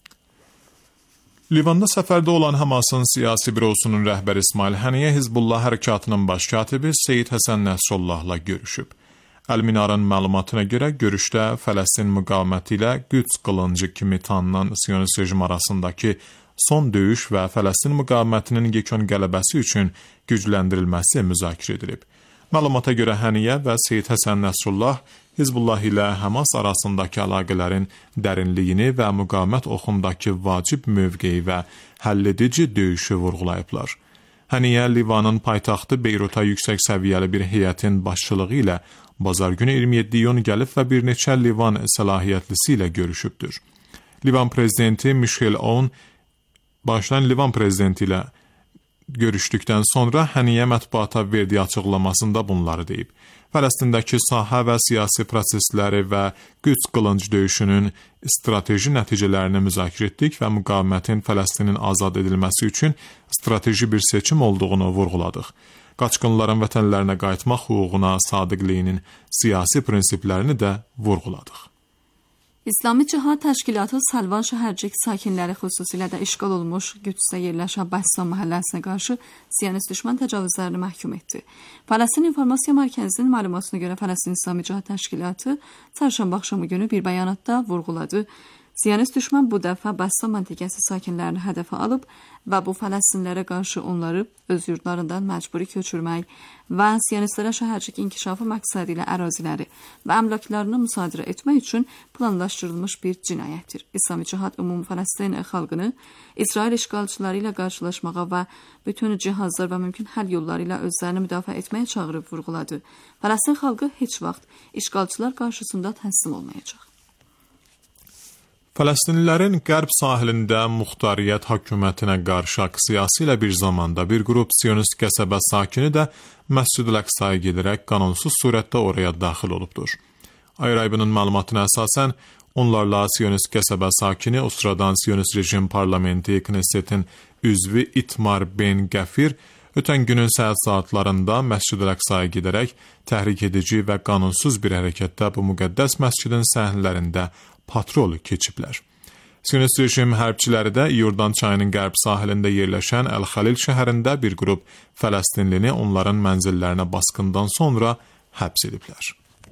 Livanda səfərdə olan Həmasın siyasi bürosunun rəhbəri İsmail Həniyə Hizbullah hərəkatının baş katibi Seyid Həsən Nəsrullahla görüşüb. Əl-Minarın məlumatına görə görüşdə Fələstin müqaviməti ilə Qüds qılıncı kimi tanınan Siyonist rejim arasındakı son döyüş və Fələstin müqavimətinin yekun qələbəsi üçün gücləndirilməsi müzakirə edilib. Məlumata görə Həniyə və Seyid Həsən Nəsrullah Hizbullah ilə Həmas arasındakı əlaqələrin dərinliyini və müqavimət oxundakı vacib mövqeyi və həlledici döyüşü vurğulayıblar. Həniyə Livanın paytaxtı Beyruta yüksək səviyyəli bir heyətin başçılığı ilə bazar günü iyirmi yeddi iyun gəlib və bir neçə Livan səlahiyyətlisi ilə görüşübdür. Livan prezidenti Michel Aoun başdan Livan prezidenti ilə görüşdükdən sonra Həniyə mətbuata verdiyi açıqlamasında bunları deyib. Fələstindəki sahə və siyasi prosesləri və Qüds qılınc döyüşünün strateji nəticələrini müzakirə etdik və müqavimətin Fələstinin azad edilməsi üçün strateji bir seçim olduğunu vurğuladıq. Qaçqınların vətənlərinə qayıtmaq hüququna sadiqliyinin siyasi prinsiplərini də vurğuladıq. İslami Cihad Təşkilatı Səlvan şəhərcik sakinləri xüsusilə də işğal olmuş Qüdsdə yerləşən Bəssam məhəlləsinə qarşı Siyonist düşmən təcavüzlərini məhkum etdi. Fələstin İnformasiya Mərkəzinin məlumatına görə Fələstin İslami Cihad Təşkilatı çərşənbə axşamı günü bir bəyanatda vurğuladı. Siyonist düşman bu dəfə Bəssa məntəqəsi sakinlərini hədəfə alıb və bu Fələstinlərə qarşı onları öz yurdlarından məcburi köçürmək və Siyonistlərə şəhərcik inkişafı məqsədi ilə əraziləri və əmlaklarını müsadirə etmək üçün planlaşdırılmış bir cinayətdir. İslami Cihad Ümumi Fələstin xalqını İsrail işğalçıları ilə qarşılaşmağa və bütün cihazlar və mümkün həll yolları ilə özlərini müdafiə etməyə çağırıb vurğuladı. Fələstin xalqı heç vaxt işğalçılar qarşısında təslim olmayacaq. Fələstinlilərin qərb sahilində muxtariyyət hökumətinə qarşı aksiyası ilə bir zamanda bir qrup Siyonist qəsəbə sakini də Məscid-ül Əqsaya gedərək qanunsuz surətdə oraya daxil olubdur. Ayrayibinin məlumatına əsasən, onlarla Siyonist qəsəbə sakini o sıradan Siyonist rejim parlamenti Knessetin üzvü İtmar Ben Qəfir ötən günün səhər saatlarında Məscid-ül Əqsaya gedərək təhrik edici və qanunsuz bir hərəkətdə bu müqəddəs məscidin səhnələrində patrol keçiblər. Siyonist rejim hərbçiləri də İordan çayının qərb sahilində yerləşən Əl-Xəlil şəhərində bir qrup Fələstinlini onların mənzillərinə basqından sonra həbs ediblər.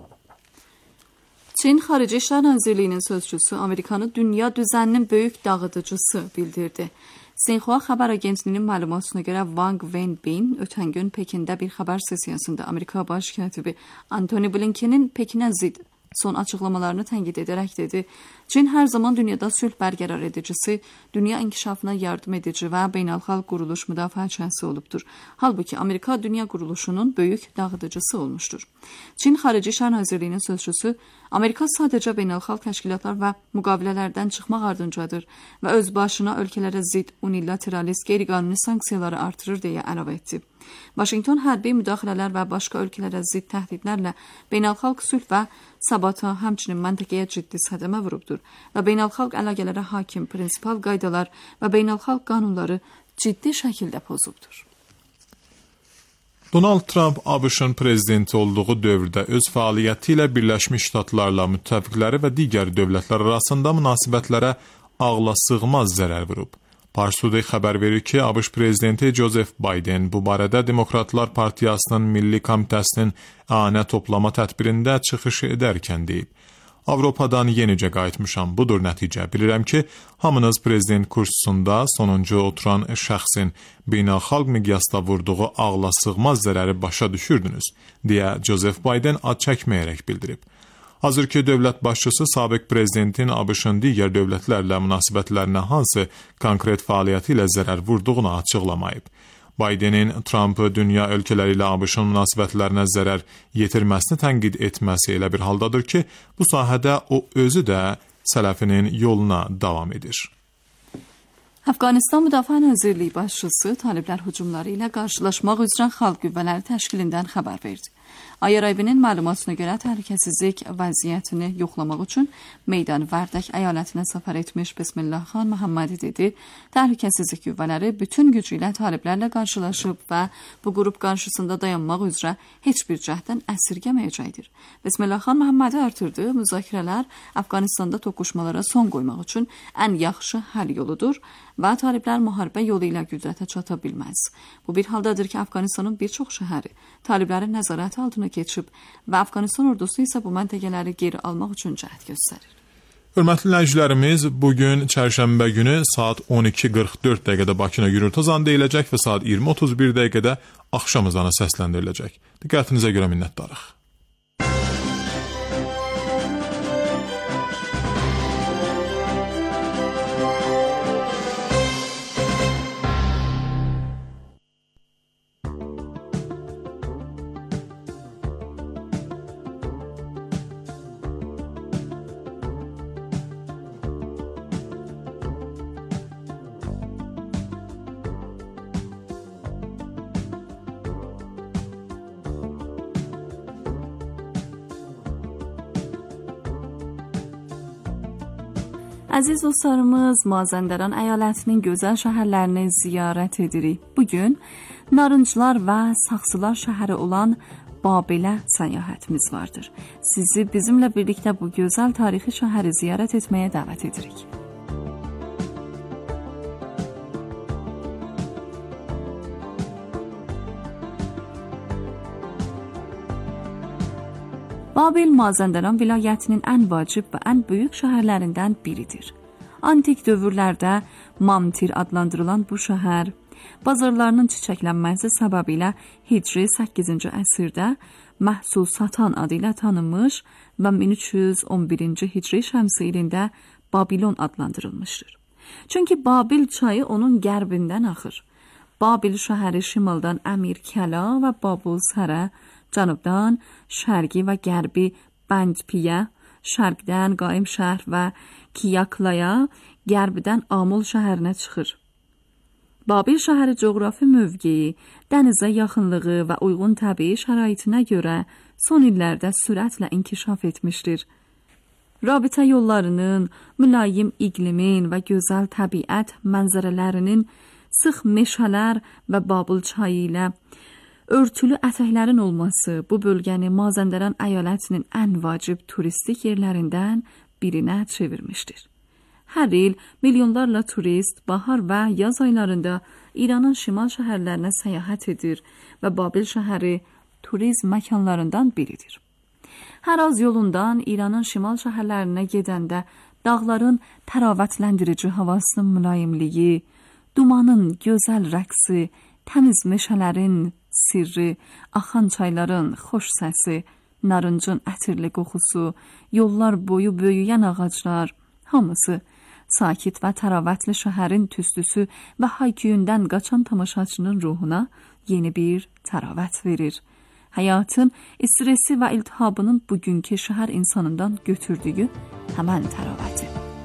Çin Xarici İşlər Nazirliyinin sözçüsü Amerikanı dünya düzəninin böyük dağıdıcısı bildirdi. Xinhua xəbər agentliyinin məlumatına görə Wang Wenbin ötən gün Pekində bir xəbər sessiyasında Amerika baş katibi Antony Blinken'in Pekinə zid son açıqlamalarını tənqid edərək dedi, Çin hər zaman dünyada sülh bərqərar edicisi, dünya inkişafına yardım edici və beynəlxalq quruluş müdafiəçisi olubdur. Halbuki Amerika dünya quruluşunun böyük dağıdıcısı olmuşdur. Çin Xarici İşlər Nazirliyinin sözçüsü, Amerika sadəcə beynəlxalq təşkilatlar və müqavilələrdən çıxmaq ardıncadır və öz başına ölkələrə zid unilateralist qeyri-qanuni sanksiyaları artırır deyə əlavə etdi. Vaşinqton hərbi müdaxilələr və başqa ölkələrə zid təhdidlərlə beynəlxalq sülh və sabata, həmçinin məntəqəyə ciddi sədəmə vurubdur və beynəlxalq əlaqələrə hakim prinsipal qaydalar və beynəlxalq qanunları ciddi şəkildə pozubdur. Donald Trump ABŞ-ın prezidenti olduğu dövrdə öz fəaliyyəti ilə Birləşmiş Ştatlarla müttəfiqləri və digər dövlətlər arasında münasibətlərə ağla sığmaz zərər vurub. Pars Today xəbər verir ki, ABŞ prezidenti Joseph Biden bu barədə Demokratlar Partiyasının Milli Komitəsinin ənə toplama tədbirində çıxış edərkən deyib. Avropadan yenicə qayıtmışam, budur nəticə. Bilirəm ki, hamınız prezident kursusunda sonuncu oturan şəxsin beynəlxalq miqyasda vurduğu ağla sığmaz zərəri başa düşürdünüz, deyə Joseph Biden ad çəkməyərək bildirib. Hazırki dövlət başçısı sabiq prezidentin ABŞ-ın digər dövlətlərlə münasibətlərinə hansı konkret fəaliyyəti ilə zərər vurduğunu açıqlamayıb. Bidenin Trumpı dünya ölkələri ilə ABŞ-ın münasibətlərinə zərər yetirməsini tənqid etməsi elə bir haldadır ki, bu sahədə o özü də sələfinin yoluna davam edir. Afqanistan Müdafiə Nazirliyi başçısı taliblər hücumları ilə qarşılaşmaq üzrə xalq qüvvələri təşkilindən xəbər verdi. Ayarayibinin məlumatına görə təhlükəsizlik vəziyyətini yoxlamaq üçün Meydan Vərdək əyalətinə səfər etmiş Bismillah xan Məhəmmədi dedi, təhlükəsizlik qüvvələri bütün gücü ilə taliblərlə qarşılaşıb və bu qrup qarşısında dayanmaq üzrə heç bir cəhddən əsirgəməyəcəkdir. Bismillah xan Məhəmmədi artırdı, müzakirələr Afqanistanda toqquşmalara son qoymaq üçün ən yaxşı həll yoludur və taliblər müharibə yolu ilə qüdrətə çata bilməz. Bu bir haldadır ki, Afqanistanın bir çox şəhəri taliblərin nəzarəti altına keçib və Afqanistan ordusu isə bu məntəqələri geri almaq üçün cəhd göstərir. Hörmətli dinləyicilərimiz, bugün çərşənbə günü saat on iki qırx dörd dəqiqədə Bakına gürültü azanı deyiləcək və saat iyirmi otuz bir dəqiqədə axşam azanı səsləndiriləcək. Diqqətinizə görə minnətdarıq. Əziz dostlarımız, Mazəndəran əyalətinin gözəl şəhərlərini ziyarət edirik. Bugün Narıncılar və Saxsılar şəhəri olan Babelə səyahətimiz vardır. Sizi bizimlə birlikdə bu gözəl tarixi şəhəri ziyarət etməyə dəvət edirik. Babil Mazandaran vilayətinin ən vacib və ən böyük şəhərlərindən biridir. Antik dövrlərdə Mamtir adlandırılan bu şəhər, bazarlarının çiçəklənməsi səbəbilə Hicri səkkizinci əsrdə Məhsul Satan adı ilə tanınmış və min üç yüz on birinci Hicri şəmsi ilində Babilon adlandırılmışdır. Çünki Babil çayı onun qərbindən axır. Babil şəhəri şimaldan Əmirkəla və Babulsərə, cənubdan şərqi və qərbi Bəndpiyə, şərqdən Qaim şəhər və Kiyaklaya, qərbdən Amul şəhərinə çıxır. Babil şəhəri coğrafi mövqeyi, dənizə yaxınlığı və uyğun təbii şəraitinə görə son illərdə sürətlə inkişaf etmişdir. Rabitə yollarının, mülayim iqlimin və gözəl təbiət mənzərələrinin, sıx meşələr və Babıl çayı ilə örtülü ətəklərin olması bu bölgəni Mazandaran əyalətinin ən vacib turistik yerlərindən birinə çevirmişdir. Hər il milyonlarla turist bahar və yaz aylarında İranın şimal şəhərlərinə səyahət edir və Babil şəhəri turizm məkanlarından biridir. Hər az yolundan İranın şimal şəhərlərinə gedəndə dağların təravətləndirici havasının mülayimliyi, dumanın gözəl rəqsi, təmiz meşələrin sirri, axan çayların xoş səsi, narıncın ətirli qoxusu, yollar boyu böyüyən ağaclar, hamısı sakit və təravətli şəhərin tüstüsü və hayküyündən qaçan tamaşaçının ruhuna yeni bir təravət verir. Həyatın stresi və iltihabının bugünkü şəhər insanından götürdüyü həmən təravəti.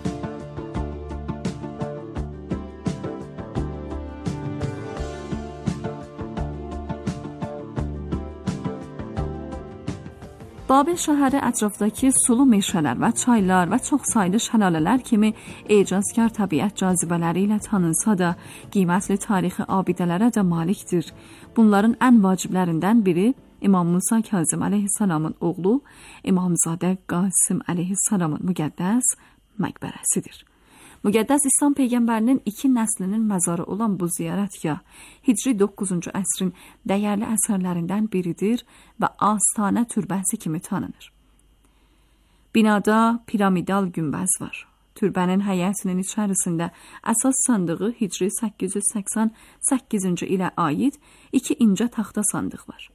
Babil şəhəri ətrafdakı sulu meşələr və çaylar və çoxsaylı şəlalələr kimi ecazkar təbiət cazibələri ilə tanınsa da, qiymətli tarixi abidələrə də malikdir. Bunların ən vaciblərindən biri İmam Musa Kazım əleyhissalamın oğlu İmamzadə Qasım əleyhissalamın müqəddəs məqbərəsidir. Müqəddəs İslam Peyğəmbərinin iki nəslinin məzarı olan bu ziyarətgah Hicri doqquzuncu əsrin dəyərli əsərlərindən biridir və Astana türbəsi kimi tanınır. Binada piramidal günbəz var. Türbənin həyətinin içərisində əsas sandığı Hicri səkkiz yüz səksən səkkizinci ilə aid iki incə taxta sandıq var.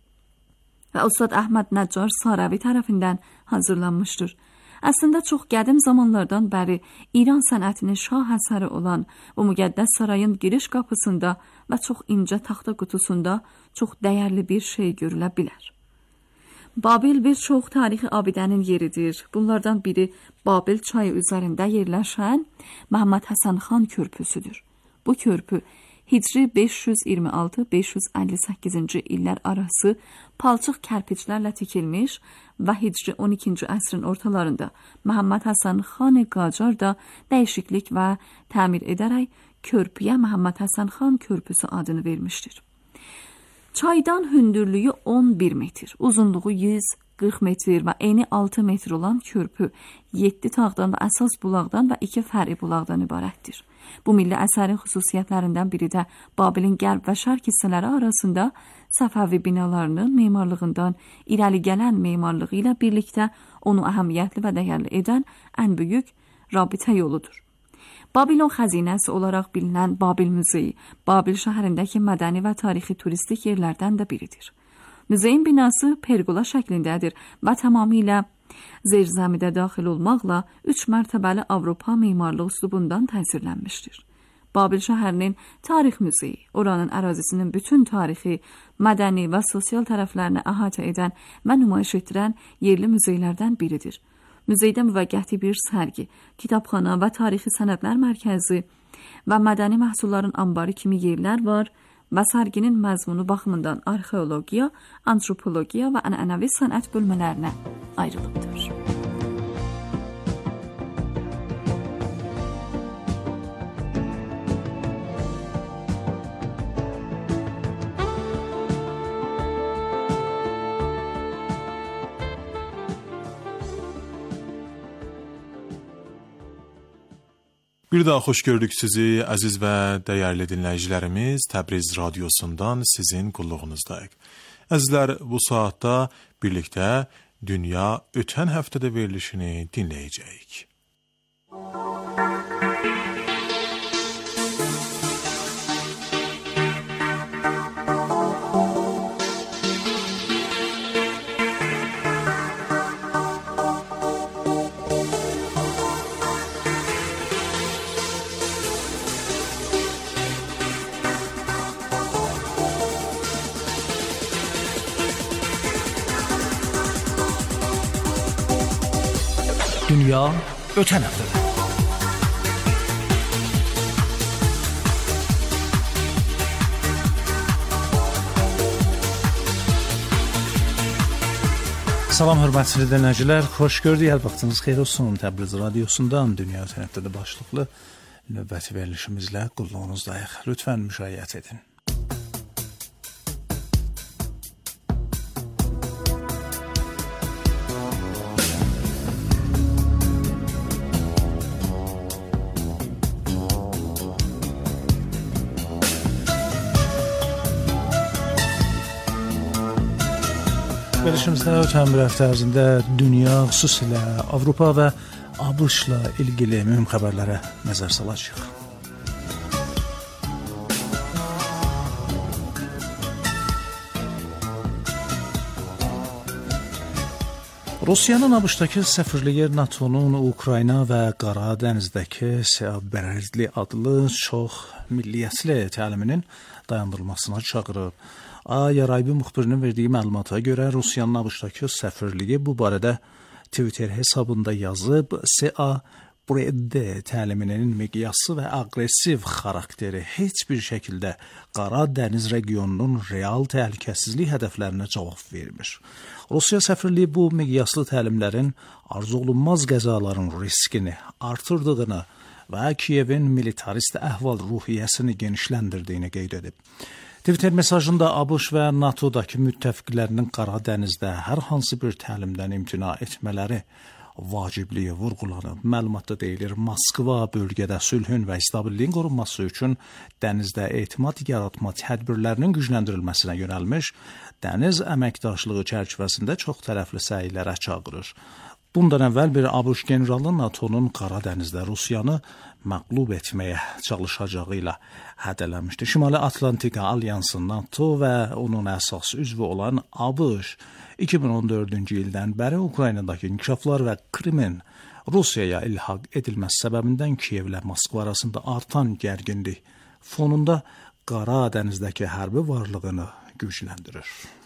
Və Ustad Əhməd Nəccar Saravi tərəfindən hazırlanmışdır. Əslində çox qədim zamanlardan bəri İran sənətinin şah əsəri olan bu müqəddəs sarayın giriş qapısında və çox incə taxta qutusunda çox dəyərli bir şey görülə bilər. Babil bir çox tarixi abidənin yeridir. Bunlardan biri Babil çayı üzərində yerləşən Məhəmməd Həsən xan körpüsüdür. Bu körpü Hicri beş yüz iyirmi altı beş yüz əlli səkkizinci illər arası palçıq kərpiçlərlə tikilmiş və Hicri on ikinci əsrin ortalarında Məhəmməd Həsən xan Qacar da dəyişiklik və təmir edərək körpüyə Məhəmməd Həsən xan körpüsü adını vermişdir. Çaydan hündürlüyü on bir metr, uzunluğu yüz qırx metr və eni altı metr olan körpü yeddi tağdan və əsas bulaqdan və iki fər'i bulaqdan ibarətdir. Bu milli əsərin xüsusiyyətlərindən biri də Babilin qərb və şərq hissələri arasında Səfəvi binalarının memarlığından irəli gələn memarlığı ilə birlikdə onu əhəmiyyətli və dəyərli edən ən böyük rabitə yoludur. Babilon xəzinəsi olaraq bilinən Babil Muzeyi, Babil şəhərindəki mədəni və tarixi turistik yerlərdən də biridir. Muzeyin binası pergola şəklindədir və tamamilə zerzəmidə daxil olmaqla üç mərtəbəli Avropa memarlıq üslubundan təsirlənmişdir. Babil şəhərinin tarix muzeyi, oranın ərazisinin bütün tarixi, mədəni və sosial tərəflərini əhatə edən və nümayiş etdirən yerli muzeylərdən biridir. Muzeydə müvəqqəti bir sərgi, kitabxana və tarixi sənədlər mərkəzi və mədəni məhsulların anbarı kimi yerlər var və sərginin məzmunu baxımından arxeologiya, antropologiya və ənənəvi sənət bölmələrinə ayrılıbdır. Bir daha xoş gördük sizi, əziz və dəyərli dinləyicilərimiz. Təbriz radiosundan sizin qulluğunuzdayıq. Əzizlər, bu saatda birlikdə Dünya ötən həftədə verilişini dinləyəcəyik. Dünya ötən həftədə. Salam hörmətli dinləyicilər, xoş gördük. Hər vaxtınız xeyir olsun. Təbriz radiosundan Dünya ötən həftədə başlıqlı növbəti verilişimizlə qulluğunuzdayıq. Lütfən müşayiət edin. Verilişimizdə ötən bir həftə ərzində dünya, xüsusilə Avropa və ABŞ-la ilgili mühüm xəbərlərə nəzər salacağıq. Rusiyanın ABŞ-dakı səfirliyi NATO'nun Ukrayna və Qara dənizdəki Seaberli adlı çox milliyyətli təliminin dayandırılmasına çağırıb. Ay-Araybi müxbirinin verdiyi məlumata görə Rusiyanın ABŞ-dakı səfirliyi bu barədə Twitter hesabında yazıb, Seaberli təliminin miqyası və aqressiv xarakteri heç bir şəkildə Qara dəniz regionunun real təhlükəsizlik hədəflərinə cavab vermir. Rusiya səfirliyi bu miqyaslı təlimlərin arzuolunmaz qəzaların riskini artırdığını və Kiyevin militarist əhval-ruhiyyəsini genişləndirdiyini qeyd edib. Twitter mesajında ABŞ və NATO'dakı müttəfiqlərinin Qara dənizdə hər hansı bir təlimdən imtina etmələri vacibliyi vurğulanıb. Məlumatda deyilir, Moskva bölgədə sülhün və stabilliyin qorunması üçün dənizdə etimad yaratma tədbirlərinin gücləndirilməsinə yönəlmiş dəniz əməkdaşlığı çərçivəsində çox tərəfli səylərə çağırır. Bundan əvvəl bir ABŞ generalı NATO'nun Qara dənizdə Rusiyanı məqlub etməyə çalışacağı ilə hədələmişdi. Şimali Atlantika Alyansı NATO və onun əsas üzvü olan ABŞ iki min on dördüncü ildən bəri Ukraynadakı inkişaflar və Krimin Rusiyaya ilhaq edilməsi səbəbindən Kiyevlə Moskva arasında artan gərginlik fonunda Qara dənizdəki hərbi varlığını gücləndirir.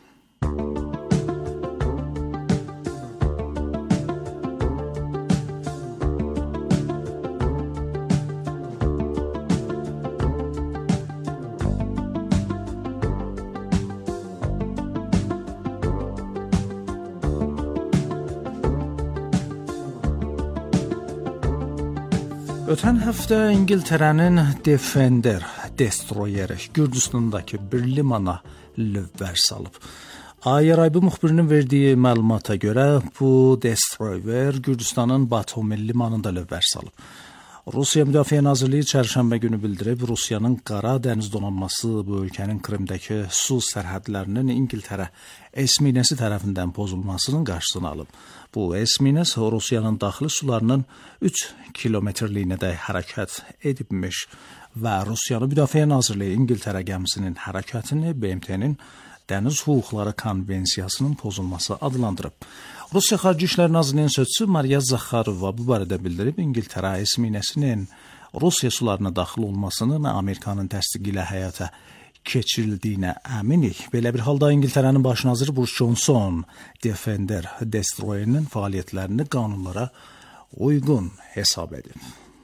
Ötən həftə İngiltərənin Defender destroyeri Gürcüstandakı bir limana lövbər salıb. Ay-Araybi müxbirinin verdiyi məlumata görə bu destroyer Gürcüstanın Batumi limanında lövbər salıb. Rusiya Müdafiə Nazirliyi çərşənbə günü bildirib, Rusiyanın Qara dəniz donanması bu ölkənin Krimdəki su sərhədlərinin İngiltərə esminəsi tərəfindən pozulmasının qarşısını alıb. Bu esminəs Rusiyanın daxili sularının üç kilometrliyinə hərəkət edibmiş və Rusiyanın Müdafiə Nazirliyi İngiltərə gəmisinin hərəkətini B M T-nin Dəniz Hüquqları Konvensiyasının pozulması adlandırıb. Rusiya Xarici İşlər Nazirliyinin sözçüsü Mariya Zakharova bu barədə bildirib, İngiltərə esminəsinin Rusiya sularına daxil olmasının Amerikanın təsdiqi ilə həyata keçirildiyinə əminik. Belə bir halda İngiltərənin baş naziri Boris Johnson Defender destroyerinin fəaliyyətlərini qanunlara uyğun hesab edib.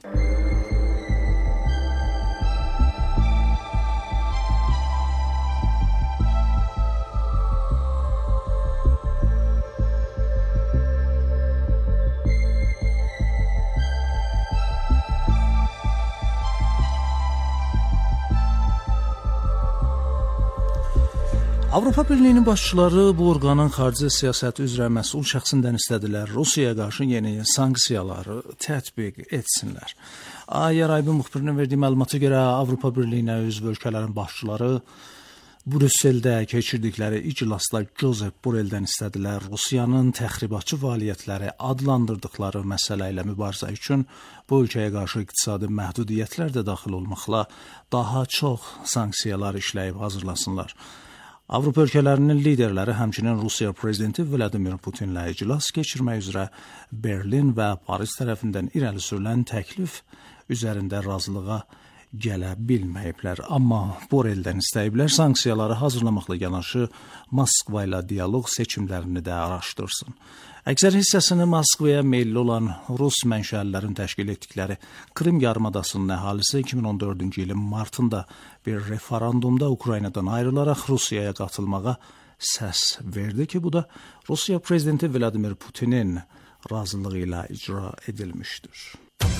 Avropa Birliyinin başçıları bu orqanın xarici siyasət üzrə məsul şəxsindən istədilər Rusiyaya qarşı yeni sanksiyaları tətbiq etsinlər. Ay-Araybi müxbirinin verdiyi məlumata görə Avropa Birliyinə üzv ölkələrin başçıları Brüsseldə keçirdikləri iclasda Josep Borrelldən istədilər Rusiyanın təxribatçı fəaliyyətləri adlandırdıqları məsələ ilə mübarizə üçün bu ölkəyə qarşı iqtisadi məhdudiyyətlər də daxil olmaqla daha çox sanksiyalar işləyib hazırlasınlar. Avropa ölkələrinin liderləri həmçinin Rusiya prezidenti Vladimir Putinlə iclas keçirmək üzrə Berlin və Paris tərəfindən irəli sürülən təklif üzərində razılığa gələ bilməyiblər. Amma Borrelldən istəyiblər sanksiyaları hazırlamaqla yanaşı Moskva ilə dialoq seçimlərini də araşdırsın. Əksər hissəsini Moskvaya meyilli olan Rus mənşəlilərin təşkil etdikləri Krim yarımadasının əhalisi iki min on dördüncü ilin martında bir referendumda Ukraynadan ayrılaraq Rusiyaya qatılmağa səs verdi ki, bu da Rusiya prezidenti Vladimir Putinin razılığı ilə icra edilmişdir.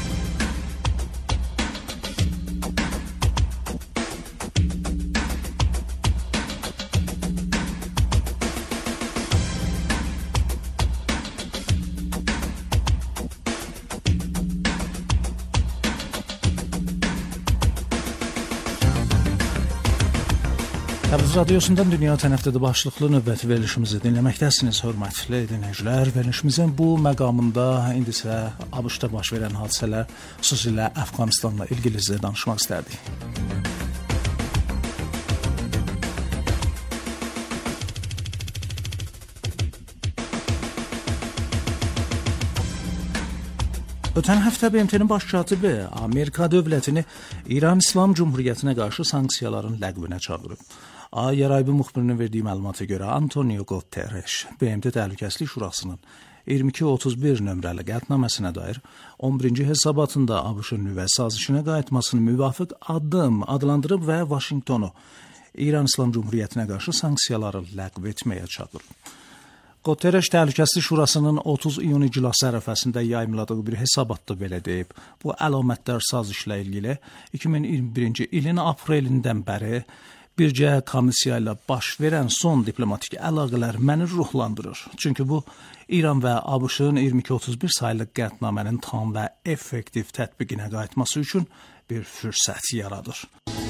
Təbriz Radiosundan Dünya Tənəffüsü başlıqlı növbəti verilişimizi dinləməkdəsiniz, hörmətli dinləyicilər. Verilişimizin bu məqamında indi isə ABŞ-da baş verən hadisələr, xüsusilə Əfqanistanla ilgili sizə danışmaq istərdik. Ötən həftə B M T-nin baş katibi Amerika dövlətini İran İslam Cumhuriyyətinə qarşı sanksiyaların ləğvinə çağırıb. Yeraybi müxbirinin verdiyi məlumata görə Antonio Guterres B M T Təhlükəsizlik Şurasının iyirmi iki otuz bir nömrəli qətnaməsinə dair on birinci hesabatında ABŞ-ın nüvə sazişinə qayıtmasını müvafiq addım adlandırıb və Vaşinqtonu İran İslam Cumhuriyyətinə qarşı sanksiyaları ləğv etməyə çağırıb. Guterres Təhlükəsizlik Şurasının otuz iyun iclası ərəfəsində yayımladığı bir hesabatda belə deyib. Bu əlamətdar sazişlə ilgili iki min iyirmi birinci ilin aprelindən bəri bircə komissiya ilə baş verən son diplomatik əlaqələr məni ruhlandırır. Çünki bu, İran və ABŞ-ın iyirmi iki otuz bir saylı qətnamənin tam və effektiv tətbiqinə qayıtması üçün bir fürsət yaradır.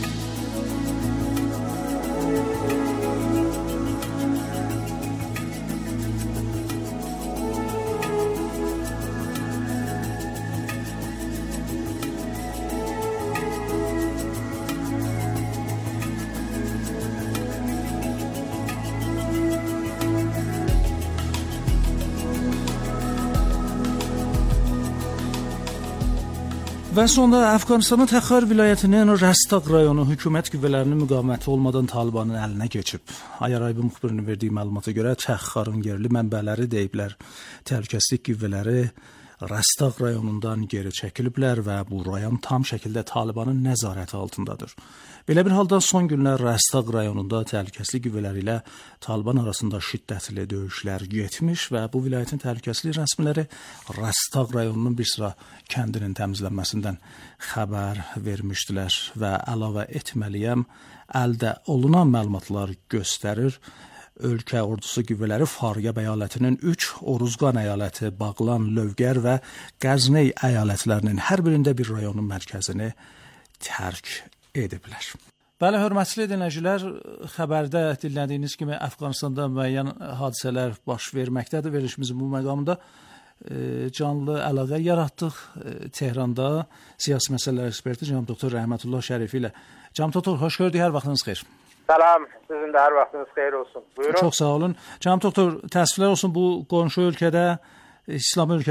Və sonda Əfqanistanın Təxar vilayətinin Rəstaq rayonu hökumət qüvvələrinin müqaviməti olmadan Talibanın əlinə keçib. Ayaraybi müxbirinin verdiyi məlumata görə Təxarın yerli mənbələri deyiblər. Təhlükəsizlik qüvvələri Rəstaq rayonundan geri çəkiliblər və bu rayon tam şəkildə Talibanın nəzarəti altındadır. Belə bir halda son günlər Rəstaq rayonunda təhlükəsizlik qüvvələri ilə Taliban arasında şiddətli döyüşlər getmiş və bu vilayətin təhlükəsizlik rəsmiləri Rəstaq rayonunun bir sıra kəndinin təmizlənməsindən xəbər vermişdilər və əlavə etməliyəm, əldə olunan məlumatlar göstərir. Ölkə ordusu qüvvələri Faryab əyalətinin üç, Oruzqan əyaləti, Bağlan, Lövgər və Qəzney əyalətlərinin hər birində bir rayonun mərkəzini tərk ediblər. Bəli, hörmətli dinləyicilər, xəbərdə dinlədiyiniz kimi Əfqanistanda müəyyən hadisələr baş verməkdədir. Verilişimizin bu məqamında e, canlı əlaqə yaratdıq. E, Tehranda siyasi məsələlər eksperti cənab doktor Rəhmətullah Şərifi ilə. Cənab doktor, xoş gördük, hər vaxtınız xeyir. Salam, sizin də hər vaxtınız xeyir olsun. Buyurun. Çox sağ olun. Cənab doktor, təəssüflər olsun, bu qonşu ölkədə, İslam ölkədə